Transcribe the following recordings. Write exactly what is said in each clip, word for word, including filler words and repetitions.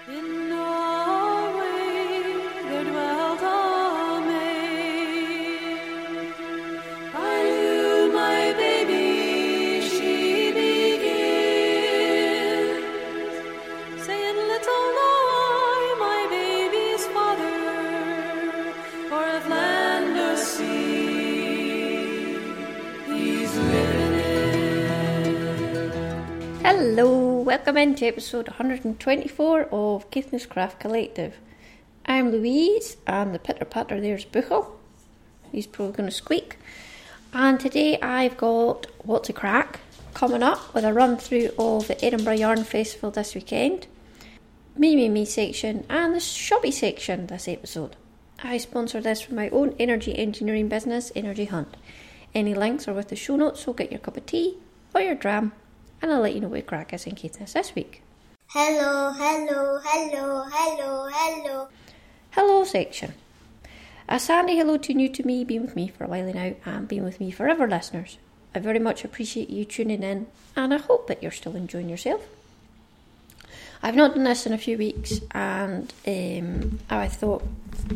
In Norway there dwelt a maid. I knew my baby she begins, saying, little know I my baby's father, for if land or sea he's living in. Hello, welcome into episode one hundred twenty-four of Caithness Craft Collective. I'm Louise, and the pitter patter there's Buchel. He's probably going to squeak. And today I've got What's a Crack coming up with a run through of the Edinburgh Yarn Festival this weekend, Me Me Me section, and the Shopee section this episode. I sponsor this from my own energy engineering business, Energy Hunt. Any links are with the show notes, so get your cup of tea or your dram, and I'll let you know what crack is in Caithness this week. Hello, hello, hello, hello, hello. Hello section. A sandy hello to new to me, been with me for a while now, and been with me forever listeners. I very much appreciate you tuning in, and I hope that you're still enjoying yourself. I've not done this in a few weeks, and um, I thought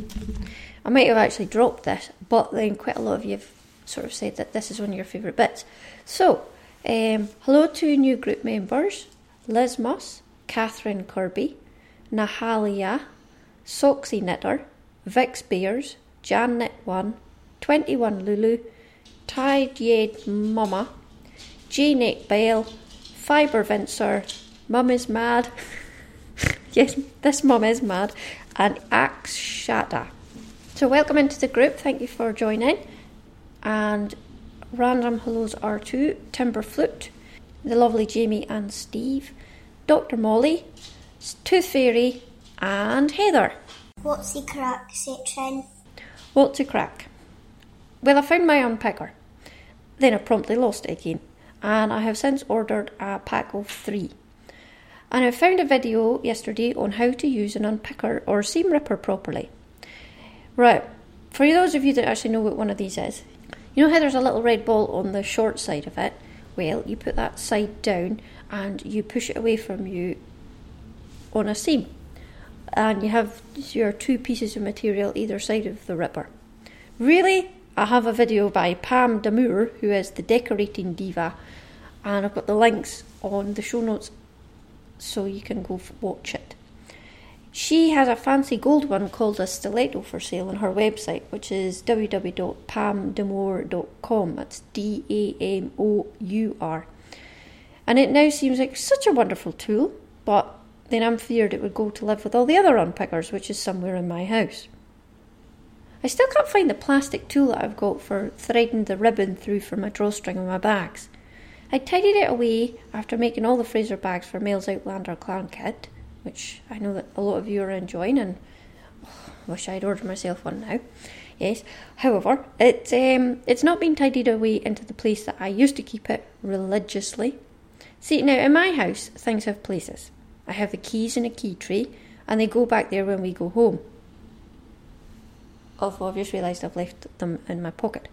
I might have actually dropped this, but then quite a lot of you have sort of said that this is one of your favourite bits. So, Um, hello to new group members, Liz Moss, Catherine Kirby, Nahalia, Soxy Knitter, Vix Beers, Jan Knit one, twenty-one Lulu, Tide Yed Mama, J-Neck Bell, Fibre Vincer, Mum is Mad, yes, this mum is mad, and Axe Shatta. So welcome into the group, thank you for joining, and random hellos are to Timber Flute, the lovely Jamie and Steve, Doctor Molly, Tooth Fairy, and Heather. What's the crack section? What's a crack? Well, I found my unpicker. Then I promptly lost it again, and I have since ordered a pack of three. And I found a video yesterday on how to use an unpicker or seam ripper properly. Right, for those of you that actually know what one of these is, you know how there's a little red ball on the short side of it? Well, you put that side down and you push it away from you on a seam. And you have your two pieces of material either side of the ripper. Really? I have a video by Pam Damour, who is the decorating diva, and I've got the links on the show notes so you can go watch it. She has a fancy gold one called a stiletto for sale on her website, which is w w w dot pam damour dot com. That's D A M O U R. And it now seems like such a wonderful tool, but then I'm feared it would go to live with all the other unpickers, which is somewhere in my house. I still can't find the plastic tool that I've got for threading the ribbon through for my drawstring on my bags. I tidied it away after making all the Fraser bags for Mel's Outlander clan kit, which I know that a lot of you are enjoying, and oh, I wish I'd ordered myself one now. Yes, however, it, um, it's not been tidied away into the place that I used to keep it religiously. See, now in my house, things have places. I have the keys in a key tray, and they go back there when we go home. Although I've just realised I've left them in my pocket.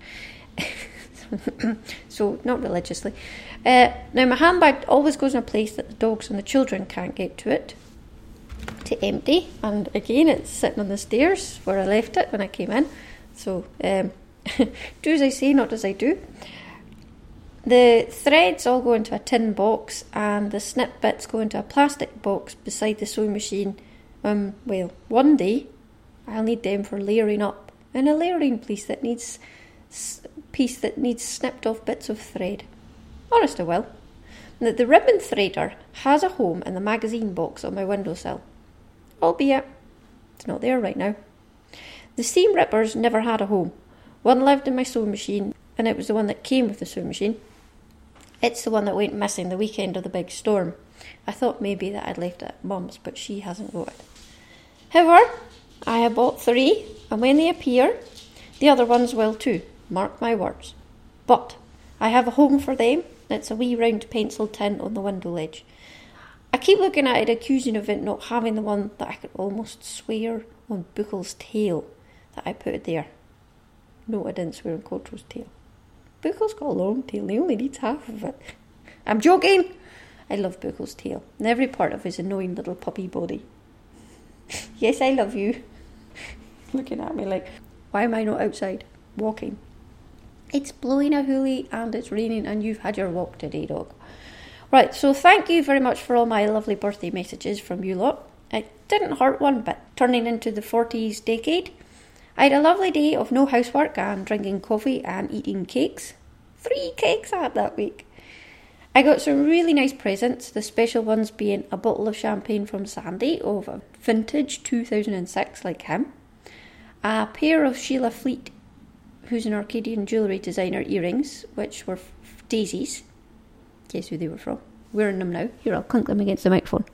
So, not religiously. Uh, now, my handbag always goes in a place that the dogs and the children can't get to it to empty, and again it's sitting on the stairs where I left it when I came in, so um, do as I say, not as I do. The threads all go into a tin box, and the snip bits go into a plastic box beside the sewing machine. Um, well, one day I'll need them for layering up in a layering piece that needs piece that needs snipped off bits of thread. Honest I will. The, the ribbon threader has a home in the magazine box on my windowsill, albeit it's not there right now. The seam rippers never had a home. One lived in my sewing machine, and it was the one that came with the sewing machine. It's the one that went missing the weekend of the big storm. I thought maybe that I'd left it at Mum's, but she hasn't got it. However, I have bought three, and when they appear, the other ones will too, mark my words. But I have a home for them. It's a wee round pencil tin on the window ledge. I keep looking at it, accusing of it not having the one that I could almost swear on Buchel's tail that I put it there. No, I didn't swear on Cotro's tail. Buchel's got a long tail, he only needs half of it. I'm joking! I love Buchel's tail and every part of his annoying little puppy body. Yes, I love you. Looking at me like, why am I not outside walking? It's blowing a hoolie and it's raining and you've had your walk today, dog. Right, so thank you very much for all my lovely birthday messages from you lot. It didn't hurt one bit, turning into the forties decade. I had a lovely day of no housework and drinking coffee and eating cakes. Three cakes I had that week. I got some really nice presents, the special ones being a bottle of champagne from Sandy of a vintage two thousand six like him, a pair of Sheila Fleet, who's an Arcadian jewellery designer, earrings, which were f- daisies. Guess who they were from? Wearing them now. Here, I'll clink them against the microphone.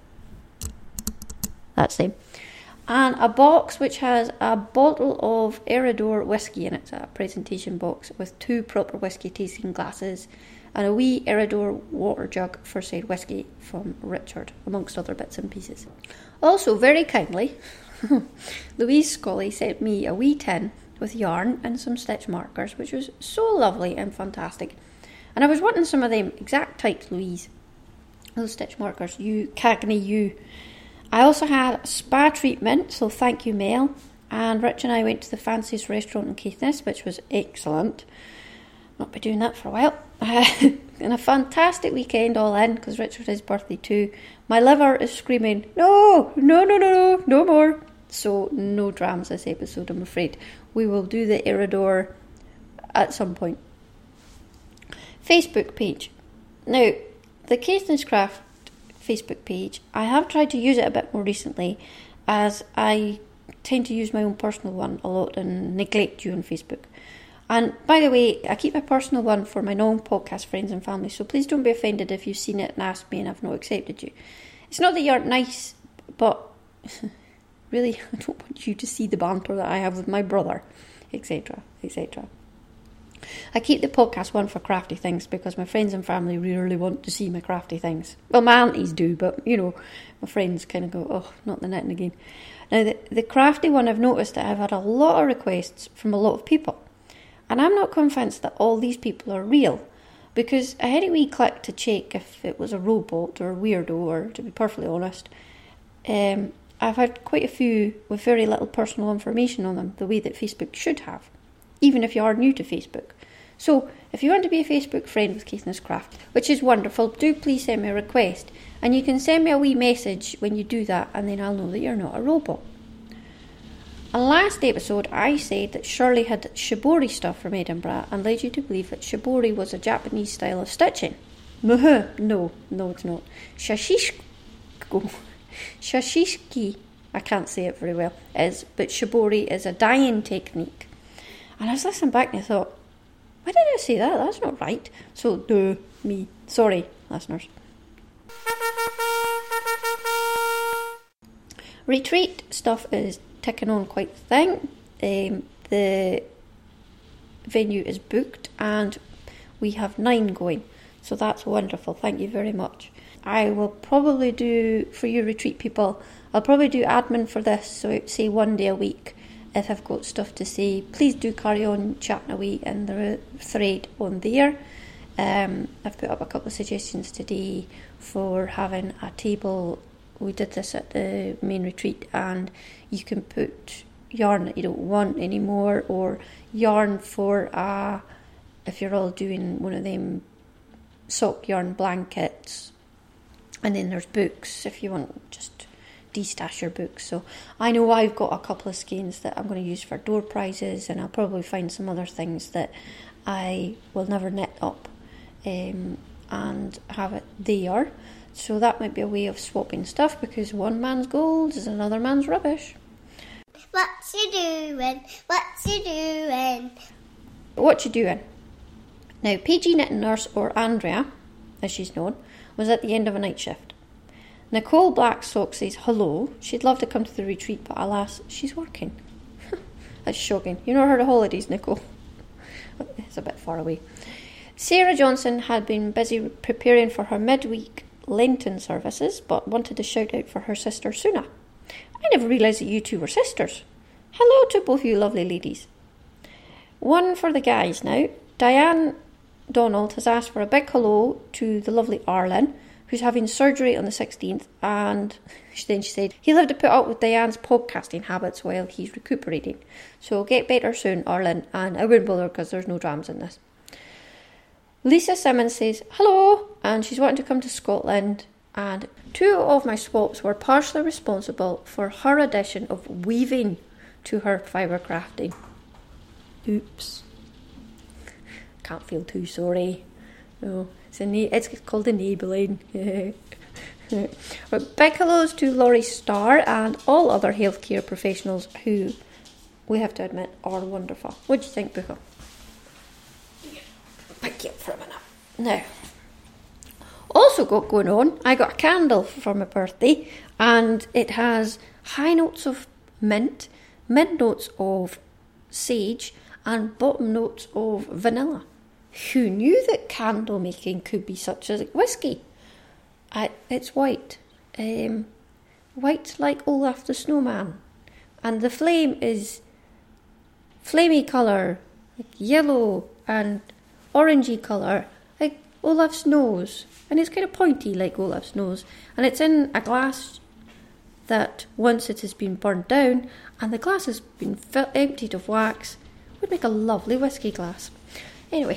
That's them. And a box which has a bottle of Erador whiskey in it. It's a presentation box with two proper whiskey tasting glasses and a wee Erador water jug for said whiskey from Richard, amongst other bits and pieces. Also, very kindly, Louise Scully sent me a wee tin with yarn and some stitch markers, which was so lovely and fantastic. And I was wanting some of them exact types, Louise. Those stitch markers, you, Cagney, you. I also had a spa treatment, so thank you, Mel. And Rich and I went to the fanciest restaurant in Caithness, which was excellent. Not been doing that for a while. And a fantastic weekend all in, because Rich had his birthday too. My liver is screaming, no, no, no, no, no, no more. So no drams this episode, I'm afraid. We will do the Erador at some point. Facebook page. Now, the Caithness Craft Facebook page, I have tried to use it a bit more recently, as I tend to use my own personal one a lot and neglect you on Facebook. And by the way, I keep my personal one for my non-podcast friends and family, so please don't be offended if you've seen it and asked me and I've not accepted you. It's not that you aren't nice, but really, I don't want you to see the banter that I have with my brother, et cetera, et cetera. I keep the podcast one for crafty things because my friends and family rarely want to see my crafty things. Well, my aunties do, but, you know, my friends kind of go, oh, not the knitting again. Now, the, the crafty one, I've noticed that I've had a lot of requests from a lot of people. And I'm not convinced that all these people are real, because I had a wee click to check if it was a robot or a weirdo, or to be perfectly honest, um, I've had quite a few with very little personal information on them, the way that Facebook should have, even if you are new to Facebook. So, if you want to be a Facebook friend with Caithness Craft, which is wonderful, do please send me a request. And you can send me a wee message when you do that, and then I'll know that you're not a robot. On last episode, I said that Shirley had shibori stuff from Edinburgh and led you to believe that shibori was a Japanese style of stitching. No, no, it's not. Shashishko, shashishki, I can't say it very well, is, but shibori is a dyeing technique. And I was listening back and I thought, why did I say that? That's not right. So, duh, me. Sorry, listeners. Retreat stuff is ticking on quite the thing. Um, the venue is booked and we have nine going. So that's wonderful. Thank you very much. I will probably do, for you retreat people, I'll probably do admin for this. So say one day a week. If I've got stuff to say, please do carry on chatting away in the thread on there. Um, I've put up a couple of suggestions today for having a table. We did this at the main retreat, and you can put yarn that you don't want anymore, or yarn for a, if you're all doing one of them sock yarn blankets. And then there's books if you want just de-stash your books. So I know I've got a couple of skeins that I'm going to use for door prizes, and I'll probably find some other things that I will never knit up um, and have it there. So that might be a way of swapping stuff, because one man's gold is another man's rubbish. What's you doing? What's you doing? What you doing? Now, P G Knitting Nurse, or Andrea, as she's known, was at the end of a night shift. Nicole Blackstock says hello. She'd love to come to the retreat, but alas, she's working. That's shocking. You're not heard of holidays, Nicole. It's a bit far away. Sarah Johnson had been busy preparing for her midweek Lenten services, but wanted to shout out for her sister Suna. I never realised that you two were sisters. Hello to both you lovely ladies. One for the guys now. Diane Donald has asked for a big hello to the lovely Arlen, who's having surgery on the sixteenth, and then she said he'll have to put up with Diane's podcasting habits while he's recuperating. So get better soon, Arlen, and I won't bother because there's no dramas in this. Lisa Simmons says, hello, and she's wanting to come to Scotland, and two of my swaps were partially responsible for her addition of weaving to her fibre crafting. Oops. Can't feel too sorry. No, it's, a na- it's called enabling. But big hellos to Laurie Starr and all other healthcare professionals who, we have to admit, are wonderful. What do you think, Buchel? Pick you up for a minute. Now, also got going on, I got a candle for my birthday, and it has high notes of mint, mid notes of sage, and bottom notes of vanilla. Who knew that candle making could be such a whiskey? I, it's white. Um, white like Olaf the Snowman. And the flame is flamey colour, like yellow and orangey colour, like Olaf's nose. And it's kind of pointy like Olaf's nose. And it's in a glass that once it has been burnt down and the glass has been fill- emptied of wax, would make a lovely whiskey glass. Anyway,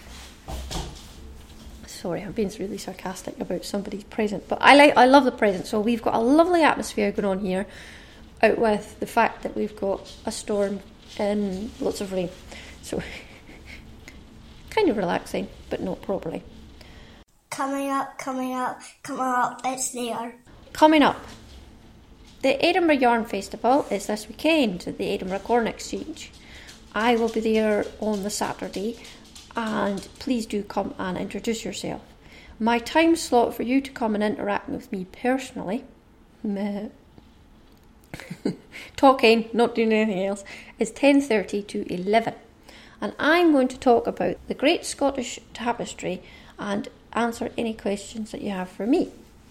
sorry, I'm being really sarcastic about somebody's present, but I like I love the present. So we've got a lovely atmosphere going on here, out with the fact that we've got a storm and lots of rain. So kind of relaxing, but not properly. Coming up, coming up, coming up, it's there. Coming up, the Edinburgh Yarn Festival is this weekend at the Edinburgh Corn Exchange. I will be there on the Saturday, and please do come and introduce yourself. My time slot for you to come and interact with me personally, meh, talking, not doing anything else, is ten thirty to eleven. And I'm going to talk about the Great Scottish Tapestry and answer any questions that you have for me.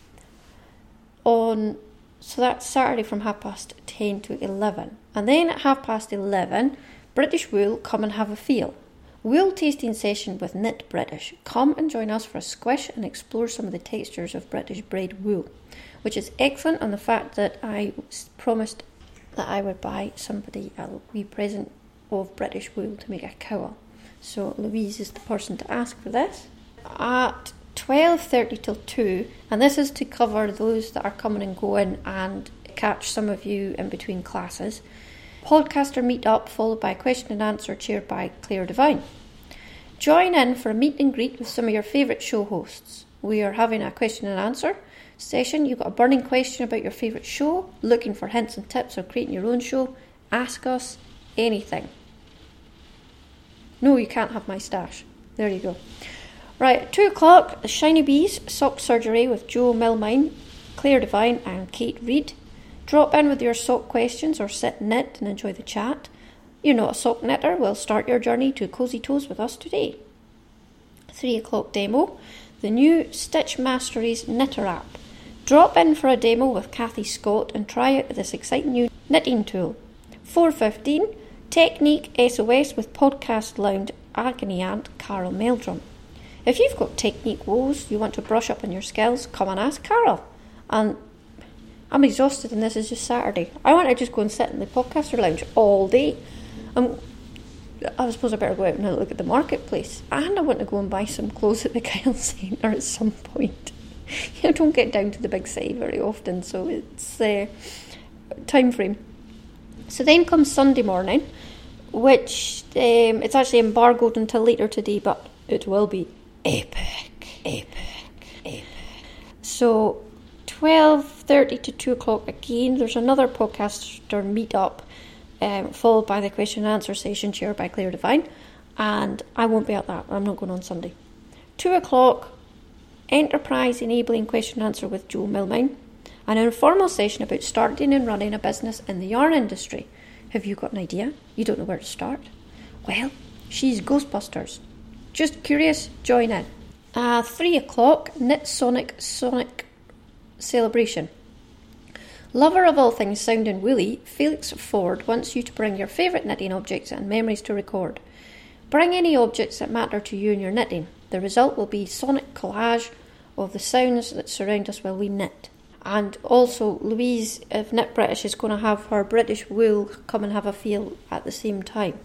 On So that's Saturday from half past ten to eleven. And then at half past eleven, British Wool, come and have a feel. Wool tasting session with Knit British. Come and join us for a squish and explore some of the textures of British braid wool, which is excellent on the fact that I promised that I would buy somebody a wee present of British wool to make a cowl. So Louise is the person to ask for this. At twelve thirty till two, and this is to cover those that are coming and going and catch some of you in between classes. Podcaster meet up followed by a question and answer chaired by Claire Devine. Join in for a meet and greet with some of your favourite show hosts. We are having a question and answer session. You've got a burning question about your favourite show, looking for hints and tips or creating your own show. Ask us anything. No, you can't have my stash. There you go. Right, at two o'clock, the Shiny Bees Sock Surgery with Joe Milmine, Claire Devine and Kate Reid. Drop in with your sock questions or sit knit and enjoy the chat. You're not a sock knitter? Well, start your journey to Cozy Toes with us today. three o'clock demo, the new Stitch Masteries Knitter app. Drop in for a demo with Kathy Scott and try out this exciting new knitting tool. four fifteen, Technique S O S with podcast lounge agony aunt Carol Meldrum. If you've got technique woes, you want to brush up on your skills, come and ask Carol. And I'm exhausted and this is just Saturday. I want to just go and sit in the podcaster lounge all day. Um, I suppose I better go out and look at the marketplace. And I want to go and buy some clothes at the Kyle Centre at some point. I don't get down to the big city very often, so it's uh, time frame. So then comes Sunday morning, which um, it's actually embargoed until later today, but it will be epic, epic, epic. So twelve thirty to two o'clock again, there's another podcaster meet-up, um, followed by the question and answer session chaired by Claire Devine, and I won't be at that. I'm not going on Sunday. two o'clock, enterprise enabling question and answer with Joe Milmine, an informal session about starting and running a business in the yarn industry. Have you got an idea? You don't know where to start? Well, she's Ghostbusters. Just curious? Join in. Uh, three o'clock, Knit Sonic Sonic Celebration. Lover of all things sound and woolly, Felix Ford wants you to bring your favourite knitting objects and memories to record. Bring any objects that matter to you in your knitting. The result will be sonic collage of the sounds that surround us while we knit. And also, Louise of Knit British is going to have her British wool come and have a feel at the same time.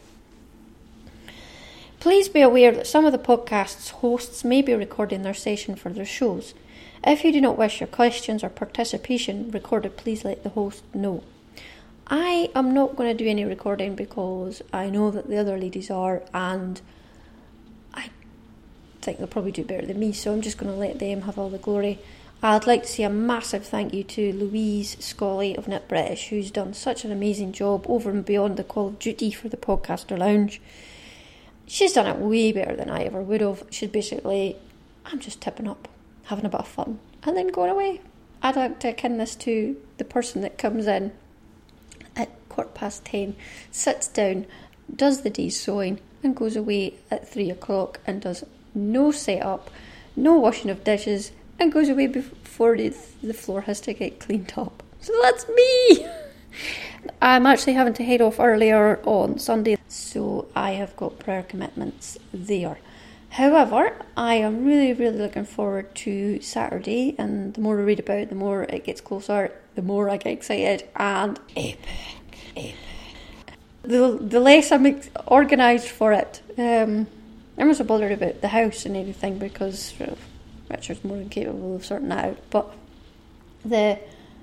Please be aware that some of the podcast's hosts may be recording their session for their shows. If you do not wish your questions or participation recorded, please let the host know. I am not going to do any recording because I know that the other ladies are, and I think they'll probably do better than me, so I'm just going to let them have all the glory. I'd like to say a massive thank you to Louise Scully of Knit British, who's done such an amazing job over and beyond the Call of Duty for the Podcaster Lounge. She's done it way better than I ever would have. She's basically, I'm just tipping up, having a bit of fun, and then going away. I'd like to akin this to the person that comes in at quarter past ten, sits down, does the day's sewing, and goes away at three o'clock and does no setup, no washing of dishes, and goes away before the, the floor has to get cleaned up. So that's me! I'm actually having to head off earlier on Sunday, so I have got prayer commitments there. However, I am really, really looking forward to Saturday, and the more I read about it, the more it gets closer, the more I get excited, and epic, epic. The, the less I'm ex- organised for it. Um, I'm not so bothered about the house and anything because well, Richard's more than capable of sorting that out, but the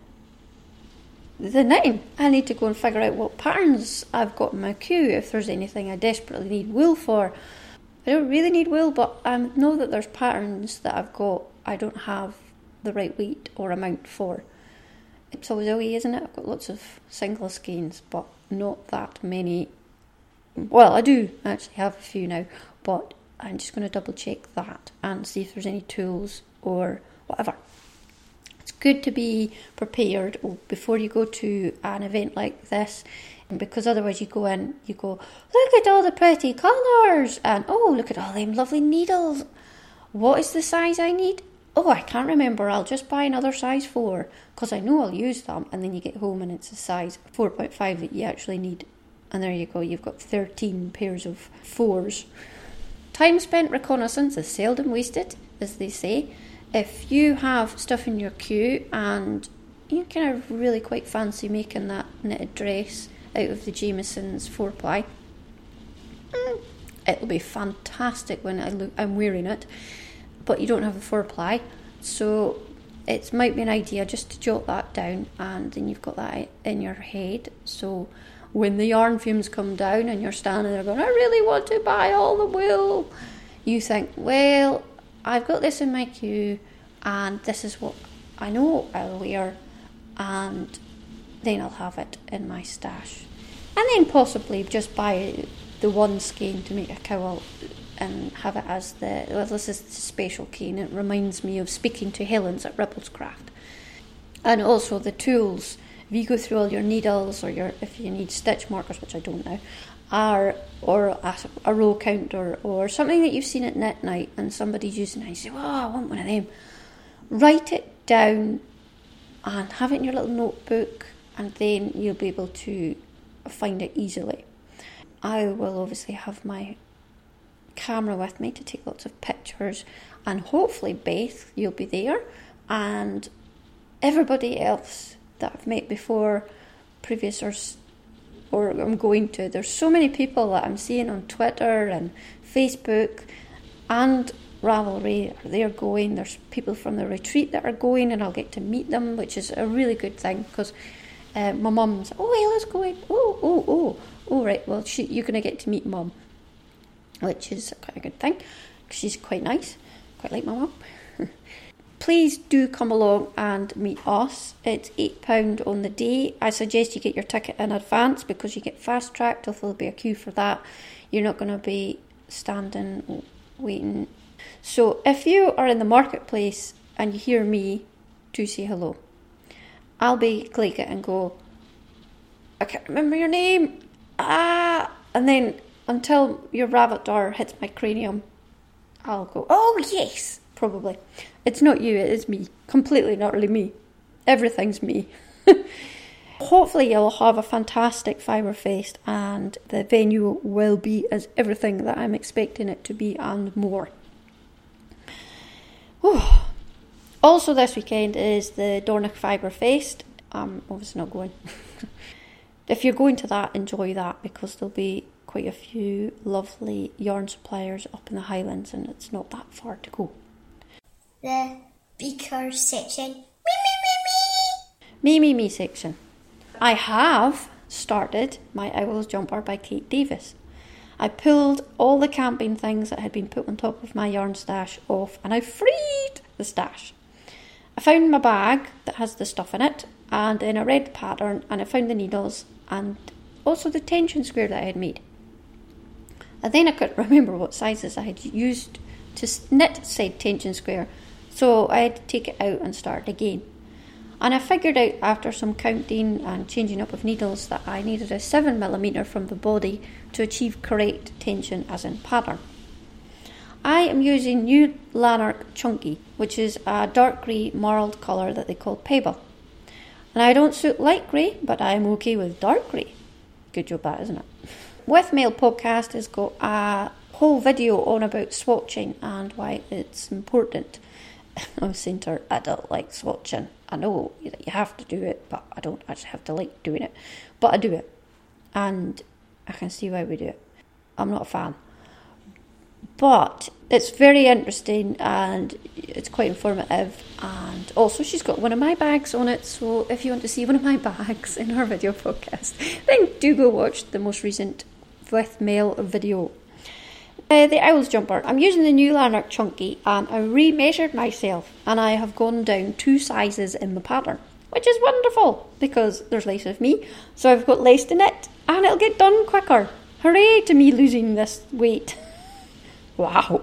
the knitting, I need to go and figure out what patterns I've got in my queue, if there's anything I desperately need wool for. I don't really need wool, but I know that there's patterns that I've got I don't have the right weight or amount for. It's always a way, isn't it? I've got lots of single skeins, but not that many. Well, I do actually have a few now, but I'm just going to double check that and see if there's any tools or whatever. It's good to be prepared before you go to an event like this, because otherwise you go in, you go, look at all the pretty colours, and oh, look at all them lovely needles. What is the size I need? Oh, I can't remember, I'll just buy another size four, because I know I'll use them, and then you get home and it's a size four point five that you actually need. And there you go, you've got thirteen pairs of fours. Time spent reconnaissance is seldom wasted, as they say. If you have stuff in your queue and you kind of really quite fancy making that knitted dress out of the Jamieson's four ply, mm, it'll be fantastic when I look, I'm wearing it, but you don't have the four ply, so it might be an idea just to jot that down, and then you've got that in your head. So when the yarn fumes come down and you're standing there going, I really want to buy all the wool, you think, well, I've got this in my queue and this is what I know I'll wear, and then I'll have it in my stash. And then possibly just buy the one skein to make a cowl and have it as the, well, this is the special skein. It reminds me of speaking to Helen's at Ripples Craft. And also the tools. If you go through all your needles, or your, if you need stitch markers, which I don't now, are, or a, a row counter, or something that you've seen at Knit Night and somebody's using it, and you say, oh, I want one of them. Write it down and have it in your little notebook, and then you'll be able to find it easily. I will obviously have my camera with me to take lots of pictures, and hopefully Beth, you'll be there, and everybody else that I've met before, previous or, or I'm going to. There's so many people that I'm seeing on Twitter and Facebook and Ravelry. They're going. There's people from the retreat that are going, and I'll get to meet them, which is a really good thing, because uh, my mum's, oh, Ella's going. Oh, oh, oh. Oh, right, well, she, you're going to get to meet Mum, which is quite a good thing, because she's quite nice. Quite like my mum. Please do come along and meet us. It's eight pounds on the day. I suggest you get your ticket in advance because you get fast-tracked, if there'll be a queue for that. You're not going to be standing, waiting. So if you are in the marketplace and you hear me, do say hello. I'll be click it and go, I can't remember your name. Ah, and then until your rabbit door hits my cranium, I'll go, oh yes, probably. It's not you, it is me. Completely and utterly me. Everything's me. Hopefully you'll have a fantastic Fiberfest, and the venue will be as everything that I'm expecting it to be and more. Oh, Also this weekend is the Dornoch Fibre Fest. I'm obviously not going. If you're going to that, enjoy that, because there'll be quite a few lovely yarn suppliers up in the Highlands and it's not that far to go. The beaker section. Me, me, me, me. Me, me, me section. I have started my Owls jumper by Kate Davis. I pulled all the camping things that had been put on top of my yarn stash off and I freed the stash. I found my bag that has the stuff in it and in a red pattern, and I found the needles and also the tension square that I had made. And then I couldn't remember what sizes I had used to knit said tension square, so I had to take it out and start again. And I figured out after some counting and changing up of needles that I needed a seven millimeter from the body to achieve correct tension as in pattern. I am using New Lanark Chunky, which is a dark grey marled colour that they call Pebble. And I don't suit light grey, but I am okay with dark grey. Good job that, isn't it? With Mail Podcast has got a whole video on about swatching and why it's important. I was saying to her, I don't like swatching. I know that you have to do it, but I don't actually have to like doing it. But I do it. And I can see why we do it. I'm not a fan. But it's very interesting and it's quite informative. And also she's got one of my bags on it. So if you want to see one of my bags in her video podcast, then do go watch the most recent With Mail video. Uh, the Owls jumper. I'm using the New Lanark Chunky and I re-measured myself and I have gone down two sizes in the pattern, which is wonderful because there's less of me, so I've got less to knit and it'll get done quicker. Hooray to me losing this weight. Wow.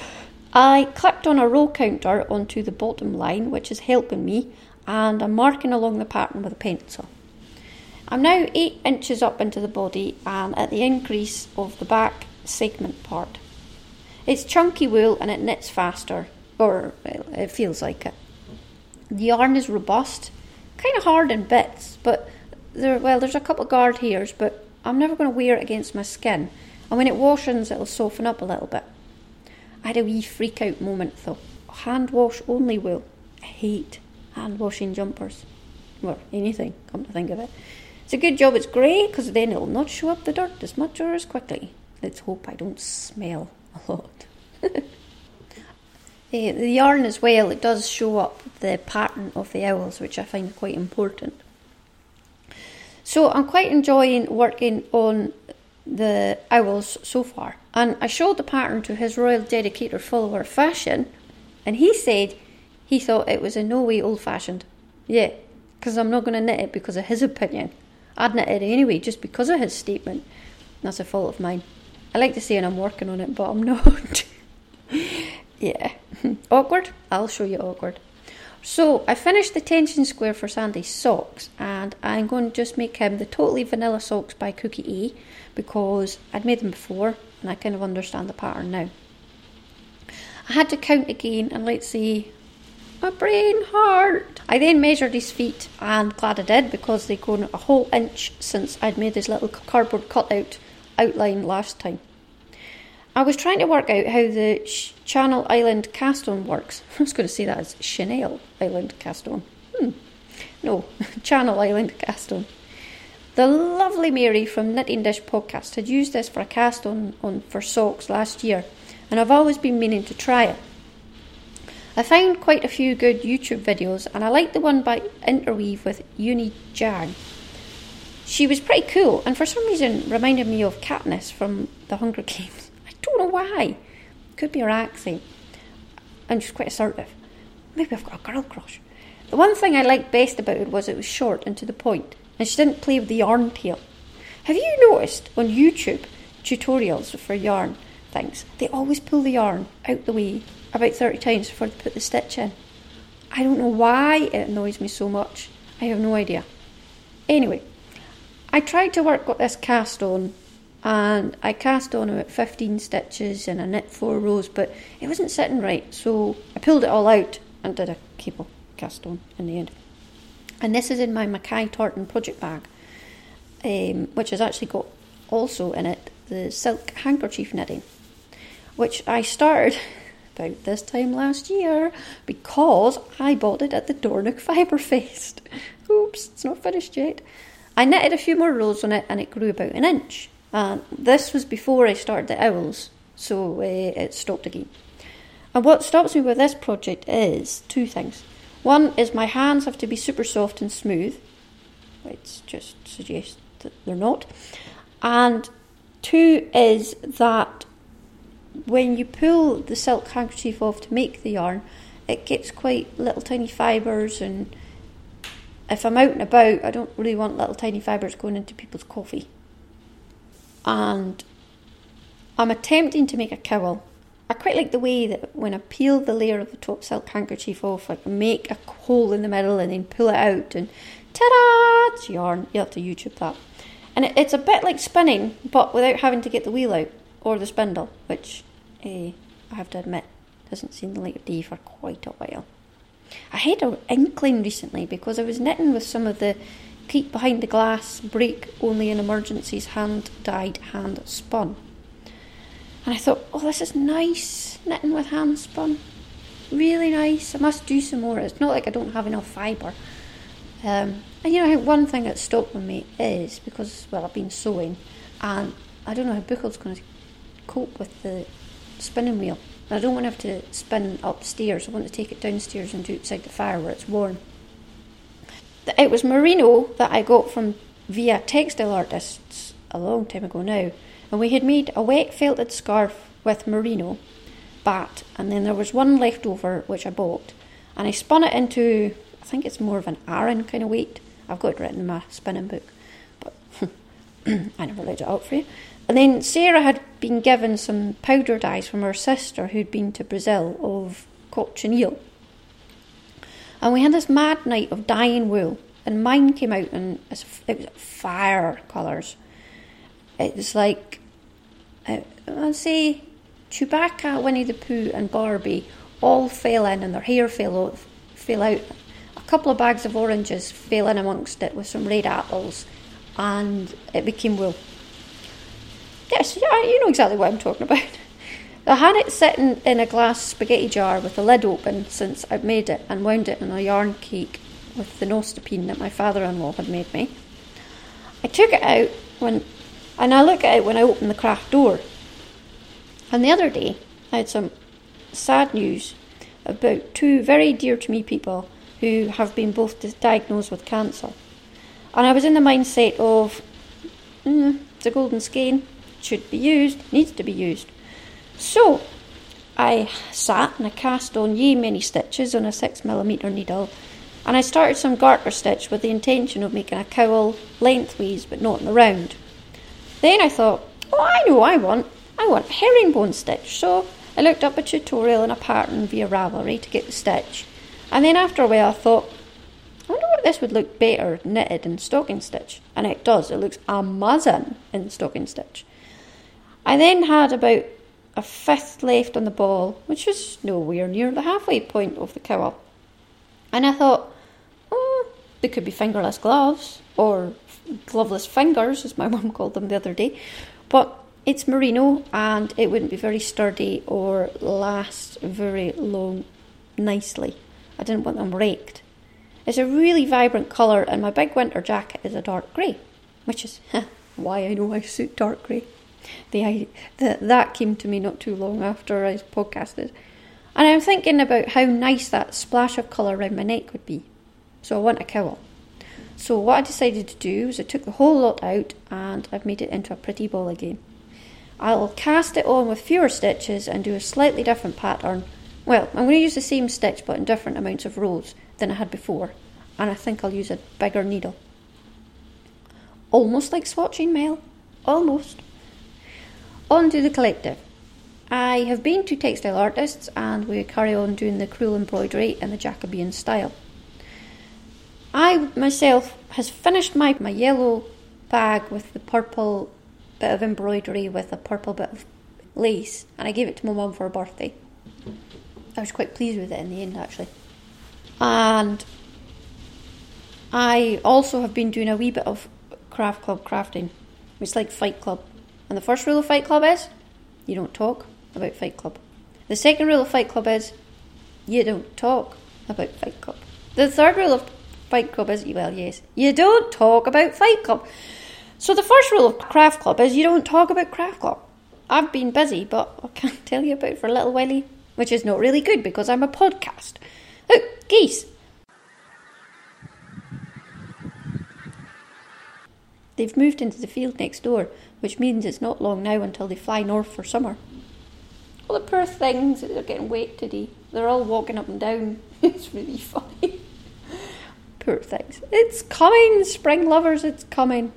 I clipped on a row counter onto the bottom line, which is helping me, and I'm marking along the pattern with a pencil. I'm now eight inches up into the body and at the increase of the back segment part. It's chunky wool and it knits faster, or it feels like it. The yarn is robust, kind of hard in bits, but there, well, there's a couple of guard hairs, but I'm never going to wear it against my skin, and when it washes it'll soften up a little bit. I had a wee freak out moment though. Hand wash only wool. I hate hand washing jumpers, or anything, come to think of it. It's a good job it's grey, because then it'll not show up the dirt as much or as quickly. Let's hope I don't smell a lot. the, the yarn as well, it does show up the pattern of the owls, which I find quite important. So I'm quite enjoying working on the owls so far. And I showed the pattern to his Royal Dedicator follower Fashion, and he said he thought it was in no way old-fashioned. Yeah, because I'm not going to knit it because of his opinion. I'd knit it anyway, just because of his statement. That's a fault of mine. I like to say I'm working on it, but I'm not. Yeah. Awkward? I'll show you awkward. So, I finished the tension square for Sandy's socks, and I'm going to just make him the Totally Vanilla Socks by Cookie A, because I'd made them before, and I kind of understand the pattern now. I had to count again, and let's see, my brain hurt. I then measured his feet, and glad I did, because they'd gone a whole inch since I'd made this little cardboard cutout outline last time. I was trying to work out how the Ch- Channel Island cast on works. I was going to say that as Chanel Island cast on. Hmm. No, Channel Island cast on. The lovely Mary from Knitting Dish Podcast had used this for a cast on, on for socks last year, and I've always been meaning to try it. I found quite a few good YouTube videos, and I liked the one by Interweave with Uni Jang. She was pretty cool, and for some reason reminded me of Katniss from The Hunger Games. I don't know why. Could be her accent. And she's quite assertive. Maybe I've got a girl crush. The one thing I liked best about it was it was short and to the point, and she didn't play with the yarn tail. Have you noticed on YouTube tutorials for yarn things, they always pull the yarn out the way about thirty times before they put the stitch in? I don't know why it annoys me so much. I have no idea. Anyway, I tried to work this cast on, and I cast on about fifteen stitches and I knit four rows, but it wasn't sitting right, so I pulled it all out and did a cable cast on in the end. And this is in my Mackay Tartan project bag, um, which has actually got also in it the silk handkerchief knitting, which I started about this time last year because I bought it at the Dornoch Fiberfest. Oops, it's not finished yet. I knitted a few more rows on it and it grew about an inch. And this was before I started the owls, so uh, it stopped again. And what stops me with this project is two things. One is my hands have to be super soft and smooth, which just suggests that they're not. And two is that when you pull the silk handkerchief off to make the yarn, it gets quite little tiny fibres, and if I'm out and about, I don't really want little tiny fibres going into people's coffee. And I'm attempting to make a cowl. I quite like the way that when I peel the layer of the top silk handkerchief off, I can make a hole in the middle and then pull it out and ta-da! It's yarn. You'll have to YouTube that. And it, it's a bit like spinning, but without having to get the wheel out or the spindle, which eh, I have to admit hasn't seen the light of day for quite a while. I had an inkling recently because I was knitting with some of the Keep Behind the Glass, Break Only in Emergencies hand-dyed, hand-spun. And I thought, oh, this is nice, knitting with hand-spun. Really nice. I must do some more. It's not like I don't have enough fibre. Um, and you know, I think one thing that's stopping me is because, well, I've been sewing and I don't know how Buchel's going to cope with the spinning wheel. And I don't want to have to spin upstairs. I want to take it downstairs and do it beside the fire where it's warm. It was merino that I got from via Textile Artists a long time ago now. And we had made a wet felted scarf with merino bat, and then there was one left over which I bought, and I spun it into, I think it's more of an Aran kind of weight. I've got it written in my spinning book, but I never looked it up for you. And then Sarah had been given some powder dyes from her sister who'd been to Brazil of cochineal. And we had this mad night of dyeing wool, and mine came out in, it was fire colours. It was like, uh, I'd say, Chewbacca, Winnie the Pooh and Barbie all fell in and their hair fell out, fell out. A couple of bags of oranges fell in amongst it with some red apples, and it became wool. Yes, yeah, you know exactly what I'm talking about. I had it sitting in a glass spaghetti jar with the lid open since I'd made it and wound it in a yarn cake with the nostopine that my father-in-law had made me. I took it out when... And I look at it when I open the craft door. And the other day, I had some sad news about two very dear to me people who have been both diagnosed with cancer. And I was in the mindset of, mm, it's a golden skein, should be used, needs to be used. So, I sat and I cast on yea many stitches on a six millimetre needle, and I started some garter stitch with the intention of making a cowl lengthways but not in the round. Then I thought, oh, I know what I want. I want a herringbone stitch. So I looked up a tutorial and a pattern via Ravelry to get the stitch. And then after a while I thought, I wonder what this would look better knitted in stocking stitch. And it does. It looks amazing in stocking stitch. I then had about a fifth left on the ball, which was nowhere near the halfway point of the cowl. And I thought, oh, they could be fingerless gloves, or gloveless fingers, as my mum called them the other day, but it's merino and it wouldn't be very sturdy or last very long nicely. I didn't want them raked. It's a really vibrant colour, and my big winter jacket is a dark grey, which is why I know I suit dark grey. The, the, that came to me not too long after I podcasted, and I'm thinking about how nice that splash of colour around my neck would be, so I want a cowl. So what I decided to do was I took the whole lot out and I've made it into a pretty ball again. I'll cast it on with fewer stitches and do a slightly different pattern. Well, I'm going to use the same stitch but in different amounts of rows than I had before, and I think I'll use a bigger needle. Almost like swatching, Mel. Almost. On to the collective. I have been to Textile Artists and we carry on doing the crewel embroidery in the Jacobean style. I myself has finished my, my yellow bag with the purple bit of embroidery with a purple bit of lace, and I gave it to my mum for her birthday. I was quite pleased with it in the end, actually. And I also have been doing a wee bit of craft club crafting. It's like Fight Club. And the first rule of Fight Club is you don't talk about Fight Club. The second rule of Fight Club is you don't talk about Fight Club. The third rule of Fight Club is, well, yes, you don't talk about Fight Club. So the first rule of Craft Club is you don't talk about Craft Club. I've been busy, but I can't tell you about it for a little while, which is not really good because I'm a podcast. Oh, geese. They've moved into the field next door, which means it's not long now until they fly north for summer. Well, the poor things, they're getting wet today. They're all walking up and down. It's really funny. Poor things. It's coming, spring lovers, it's coming.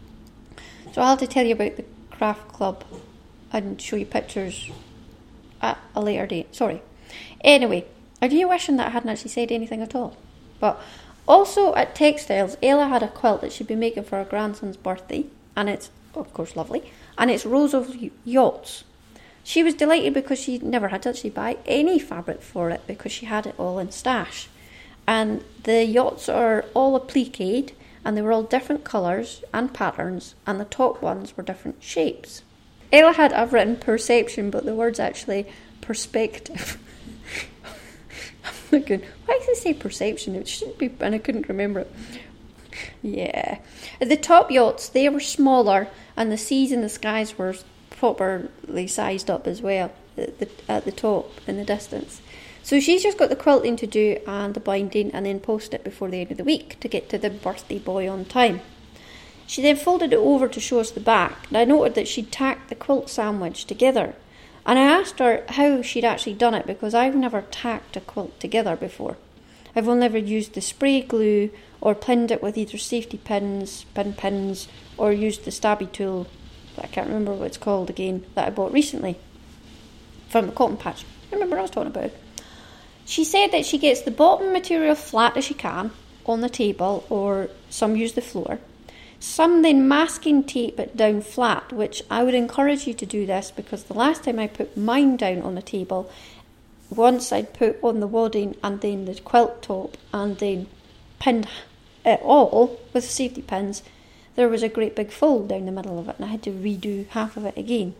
So I'll have to tell you about the Craft Club and show you pictures at a later date. Sorry. Anyway, are you wishing that I hadn't actually said anything at all? But also at Textiles, Ella had a quilt that she'd been making for her grandson's birthday, and it's, of course, lovely, and it's rows of yachts. She was delighted because she never had to actually buy any fabric for it because she had it all in stash. And the yachts are all appliqued, and they were all different colours and patterns, and the top ones were different shapes. Ella had, I've written perception, but the word's actually perspective. I'm looking, why does it say perception? It shouldn't be, and I couldn't remember it. Yeah. The top yachts, they were smaller, and the seas and the skies were properly sized up as well at the, at the top in the distance. So she's just got the quilting to do and the binding and then post it before the end of the week to get to the birthday boy on time. She then folded it over to show us the back, and I noted that she'd tacked the quilt sandwich together. And I asked her how she'd actually done it because I've never tacked a quilt together before. I've only ever used the spray glue or pinned it with either safety pins, pin pins, or used the stabby tool, I can't remember what it's called again, that I bought recently from the cotton patch. I remember what I was talking about. She said that she gets the bottom material flat as she can on the table, or some use the floor. Some then masking tape it down flat, which I would encourage you to do this because the last time I put mine down on the table, once I'd put on the wadding and then the quilt top and then pinned it all with safety pins, there was a great big fold down the middle of it and I had to redo half of it again.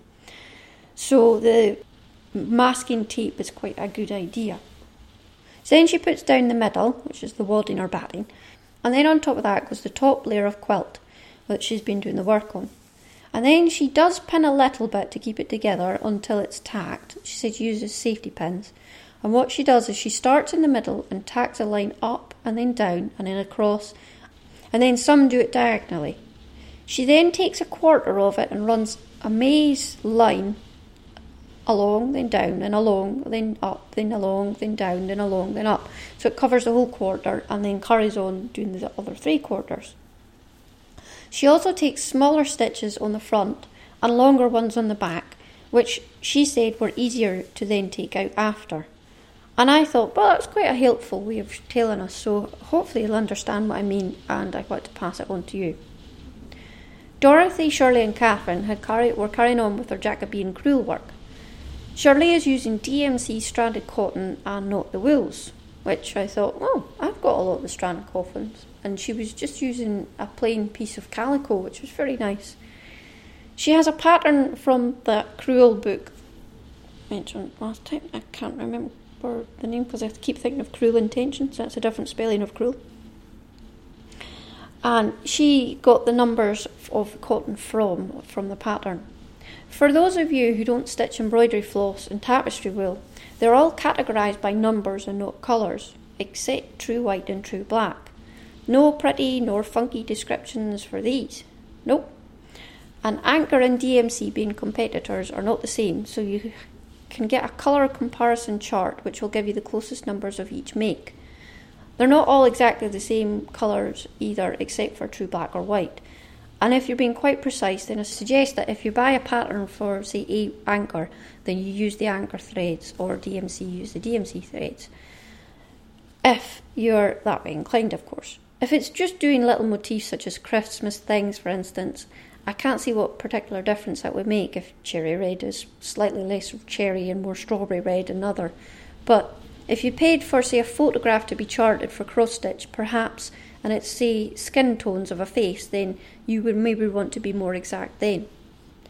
So the masking tape is quite a good idea. So then she puts down the middle, which is the wadding or batting, and then on top of that goes the top layer of quilt that she's been doing the work on. And then she does pin a little bit to keep it together until it's tacked. She said she uses safety pins. And what she does is she starts in the middle and tacks a line up and then down and then across, and then some do it diagonally. She then takes a quarter of it and runs a maze line along, then down, and along, then up, then along, then down, then along, then up. So it covers the whole quarter and then carries on doing the other three quarters. She also takes smaller stitches on the front and longer ones on the back, which she said were easier to then take out after. And I thought, well, that's quite a helpful way of telling us, so hopefully you'll understand what I mean, and I want to pass it on to you. Dorothy, Shirley and Catherine had carry, were carrying on with their Jacobean crewel work. Shirley is using D M C stranded cotton and not the wools, which I thought, oh, I've got a lot of the stranded cottons. And she was just using a plain piece of calico, which was very nice. She has a pattern from the crewel book mentioned last time. I can't remember the name because I keep thinking of Cruel Intentions. That's a different spelling of cruel. And she got the numbers of cotton from, from the pattern. For those of you who don't stitch embroidery floss and tapestry wool, they're all categorised by numbers and not colours, except true white and true black. No pretty nor funky descriptions for these. Nope. And Anchor and D M C, being competitors, are not the same, so you can get a colour comparison chart which will give you the closest numbers of each make. They're not all exactly the same colours either, except for true black or white. And if you're being quite precise, then I suggest that if you buy a pattern for, say, a Anchor, then you use the Anchor threads, or D M C use the D M C threads. If you're that way inclined, of course. If it's just doing little motifs such as Christmas things, for instance, I can't see what particular difference that would make if cherry red is slightly less of cherry and more strawberry red and other. But if you paid for, say, a photograph to be charted for cross-stitch, perhaps, and it's, say, skin tones of a face, then you would maybe want to be more exact then.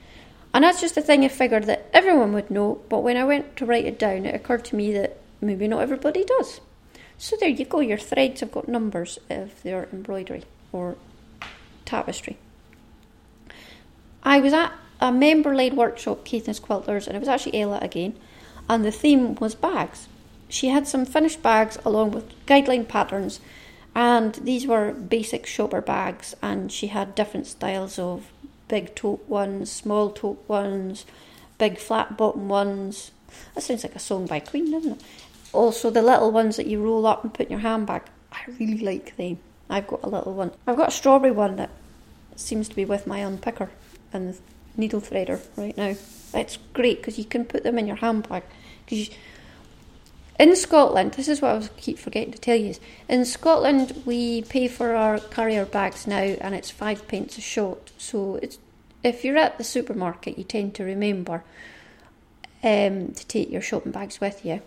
And that's just a thing I figured that everyone would know, but when I went to write it down, it occurred to me that maybe not everybody does. So there you go, your threads have got numbers of their embroidery or tapestry. I was at a member-led workshop, Caithness Quilters, and it was actually Ella again, and the theme was bags. She had some finished bags along with guideline patterns, and these were basic shopper bags, and she had different styles of big tote ones, small tote ones, big flat bottom ones. That sounds like a song by Queen, doesn't it? Also the little ones that you roll up and put in your handbag. I really like them. I've got a little one. I've got a strawberry one that seems to be with my unpicker and the needle threader right now. It's great because you can put them in your handbag. Because in Scotland, this is what I was keep forgetting to tell you, is in Scotland we pay for our carrier bags now and it's five pence a shot. So it's, if you're at the supermarket, you tend to remember um, to take your shopping bags with you.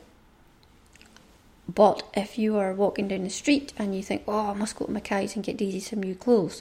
But if you are walking down the street and you think, oh, I must go to Mackay's and get Daisy some new clothes,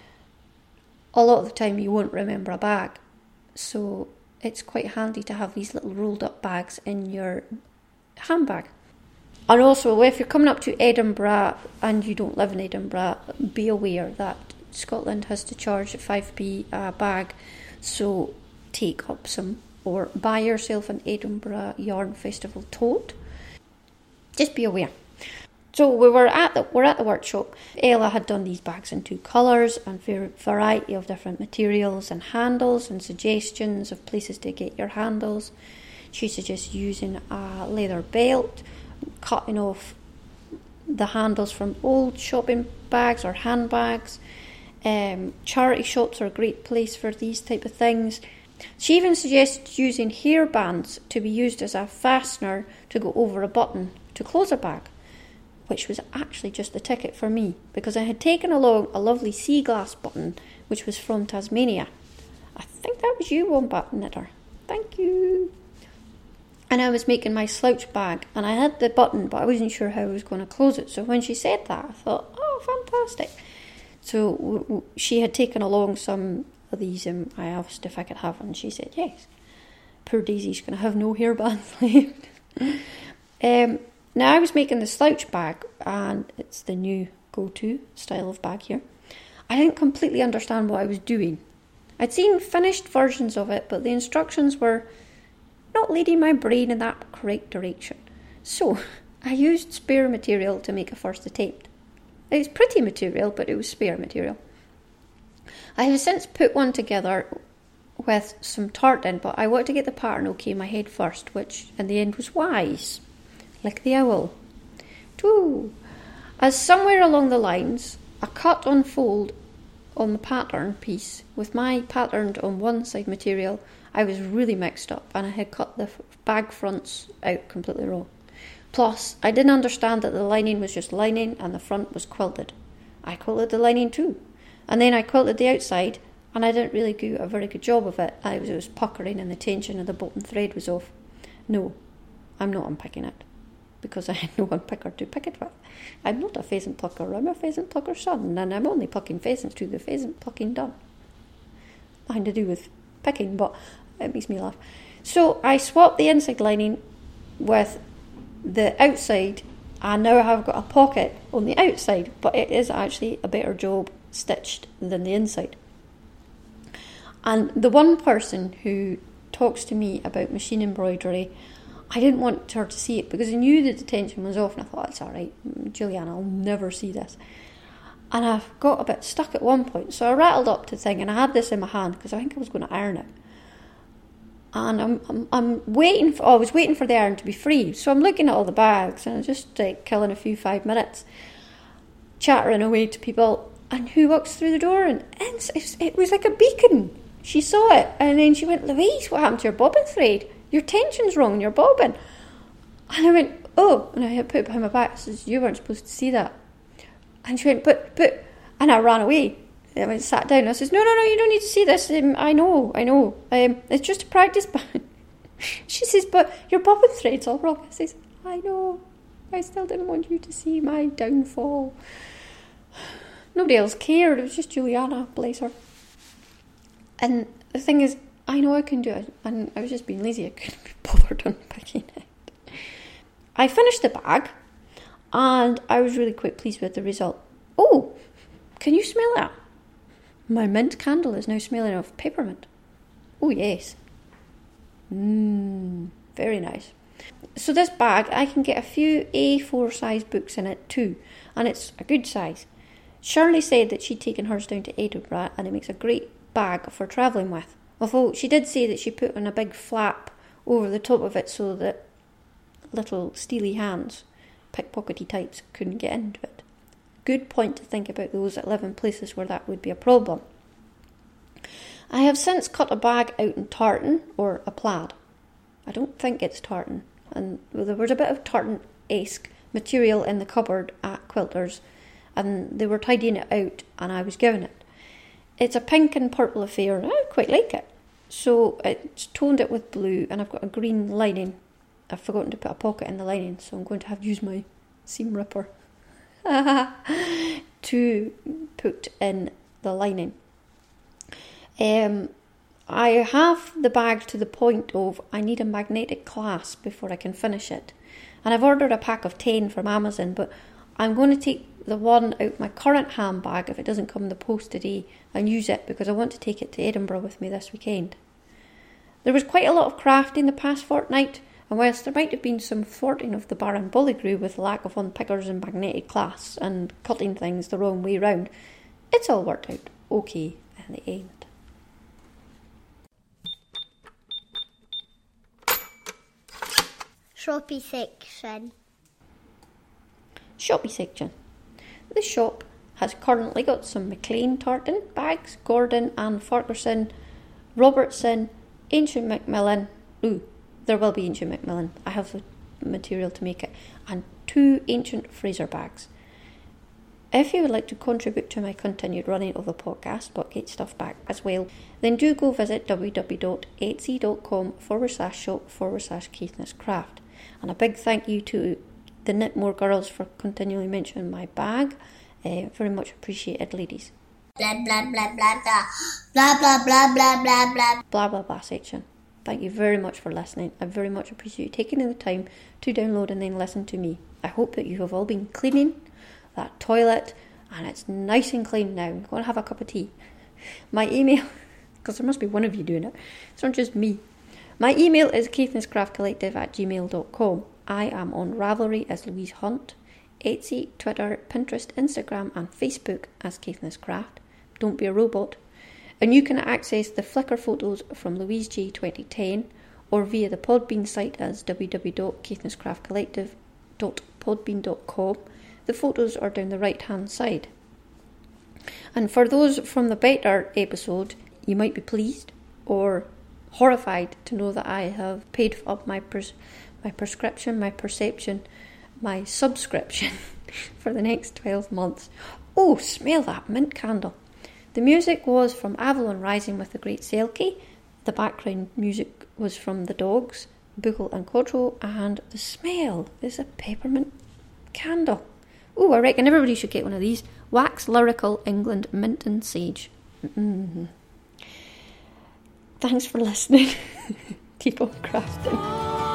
a lot of the time you won't remember a bag. So it's quite handy to have these little rolled up bags in your handbag. And also, if you're coming up to Edinburgh and you don't live in Edinburgh, be aware that Scotland has to charge five p a bag. So take up some or buy yourself an Edinburgh Yarn Festival tote. Just be aware. So we were at the we're at the workshop. Ella had done these bags in two colours and a variety of different materials and handles and suggestions of places to get your handles. She suggests using a leather belt, cutting off the handles from old shopping bags or handbags. Um, charity shops are a great place for these type of things. She even suggests using hair bands to be used as a fastener to go over a button to close a bag, which was actually just the ticket for me, because I had taken along a lovely sea glass button, which was from Tasmania. I think that was you, Wombat Knitter. Thank you. And I was making my slouch bag, and I had the button, but I wasn't sure how I was going to close it. So when she said that, I thought, oh, fantastic. So w- w- she had taken along some of these, and I asked if I could have one, and she said yes. Poor Daisy's going to have no hairbands left. um, now I was making the slouch bag, and it's the new go-to style of bag here. I didn't completely understand what I was doing. I'd seen finished versions of it, but the instructions were not leading my brain in that correct direction. So I used spare material to make a first attempt. It was pretty material, but it was spare material. I have since put one together with some tartan, but I wanted to get the pattern okay in my head first, which in the end was wise, like the owl. Two. As somewhere along the lines, a cut on fold on the pattern piece with my patterned on one side material, I was really mixed up and I had cut the bag fronts out completely wrong. Plus, I didn't understand that the lining was just lining and the front was quilted. I quilted the lining too. And then I quilted the outside and I didn't really do a very good job of it. I was, it was puckering and the tension of the bottom thread was off. No, I'm not unpicking it because I had no unpicker to pick it with. I'm not a pheasant plucker, I'm a pheasant plucker's son, and I'm only plucking pheasants to the pheasant plucking done. Nothing to do with picking, but it makes me laugh. So I swapped the inside lining with the outside, and now I have got a pocket on the outside, but it is actually a better job stitched than the inside. And the one person who talks to me about machine embroidery, I didn't want her to see it because I knew that the tension was off, and I thought, it's alright, Juliana, I'll never see this. And I got a bit stuck at one point, so I rattled up to the thing, and I had this in my hand because I think I was going to iron it. And I'm, I'm I'm waiting for, oh, I was waiting for the iron to be free, so I'm looking at all the bags, and I'm just like killing a few five minutes, chattering away to people, and who walks through the door, and it, it was like a beacon. She saw it, and then she went, Louise, what happened to your bobbin thread? Your tension's wrong in your bobbin. And I went, oh, and I had put it behind my back. I says, you weren't supposed to see that. And she went, but, but, and I ran away. I went, sat down. I says, no, no, no, you don't need to see this. Um, I know, I know. Um, it's just a practice band. She says, but your bobbin thread's all wrong. I says, I know. I still didn't want you to see my downfall. Nobody else cared. It was just Juliana, bless her. And the thing is, I know I can do it, and I was just being lazy. I couldn't be bothered unpacking it. I finished the bag, and I was really quite pleased with the result. Oh, can you smell that? My mint candle is now smelling of peppermint. Oh, yes. Mmm, very nice. So this bag, I can get a few A four size books in it too, and it's a good size. Shirley said that she'd taken hers down to Edinburgh, and it makes a great bag for travelling with. Although she did say that she put on a big flap over the top of it so that little steely hands, pickpockety types, couldn't get into it. Good point to think about those that live in places where that would be a problem. I have since cut a bag out in tartan, or a plaid. I don't think it's tartan. And there was a bit of tartan-esque material in the cupboard at Quilters, and they were tidying it out, and I was given it. It's a pink and purple affair, and I quite like it. So it's toned it with blue, and I've got a green lining. I've forgotten to put a pocket in the lining, so I'm going to have to use my seam ripper to put in the lining. Um, I have the bag to the point of I need a magnetic clasp before I can finish it. And I've ordered a pack of ten from Amazon, but I'm going to take the one out my current handbag if it doesn't come in the post today and use it because I want to take it to Edinburgh with me this weekend. There was quite a lot of crafting the past fortnight, and whilst there might have been some thwarting of the Baron Bulligrew with lack of unpickers and magnetic clasps and cutting things the wrong way round, it's all worked out okay in the end. Shoppy section. Shoppy section. The shop has currently got some McLean tartan bags, Gordon and Farquharson, Robertson, Ancient Macmillan. Ooh, there will be Ancient Macmillan. I have the material to make it. And two Ancient Fraser bags. If you would like to contribute to my continued running of the podcast, but get stuff back as well, then do go visit www.etsy.com forward slash shop forward slash Caithness Craft. And a big thank you to the Knitmore girls for continually mentioning my bag. Uh, very much appreciated, ladies. Blah, blah, blah, blah, blah. Blah, blah, blah, blah, blah, blah. Blah, blah, blah section. Thank you very much for listening. I very much appreciate you taking the time to download and then listen to me. I hope that you have all been cleaning that toilet and it's nice and clean now. I'm going to have a cup of tea. My email, because there must be one of you doing it. It's not just me. My email is caithnesscraftcollective at gmail dot com. I am on Ravelry as Louise Hunt, Etsy, Twitter, Pinterest, Instagram and Facebook as Caithness Craft. Don't be a robot. And you can access the Flickr photos from Louise J twenty ten or via the Podbean site as w w w dot caithnesscraftcollective dot podbean dot com. The photos are down the right hand side. And for those from the better episode, you might be pleased or horrified to know that I have paid up my pres- my prescription, my perception, my subscription for the next twelve months. Oh, smell that mint candle. The music was from Avalon Rising with the Great Selkie. The background music was from The Dogs, Buckle and Quadro, and the smell is a peppermint candle. Oh, I reckon everybody should get one of these. Wax Lyrical England Mint and Sage. Mm-hmm. Thanks for listening. Keep on crafting.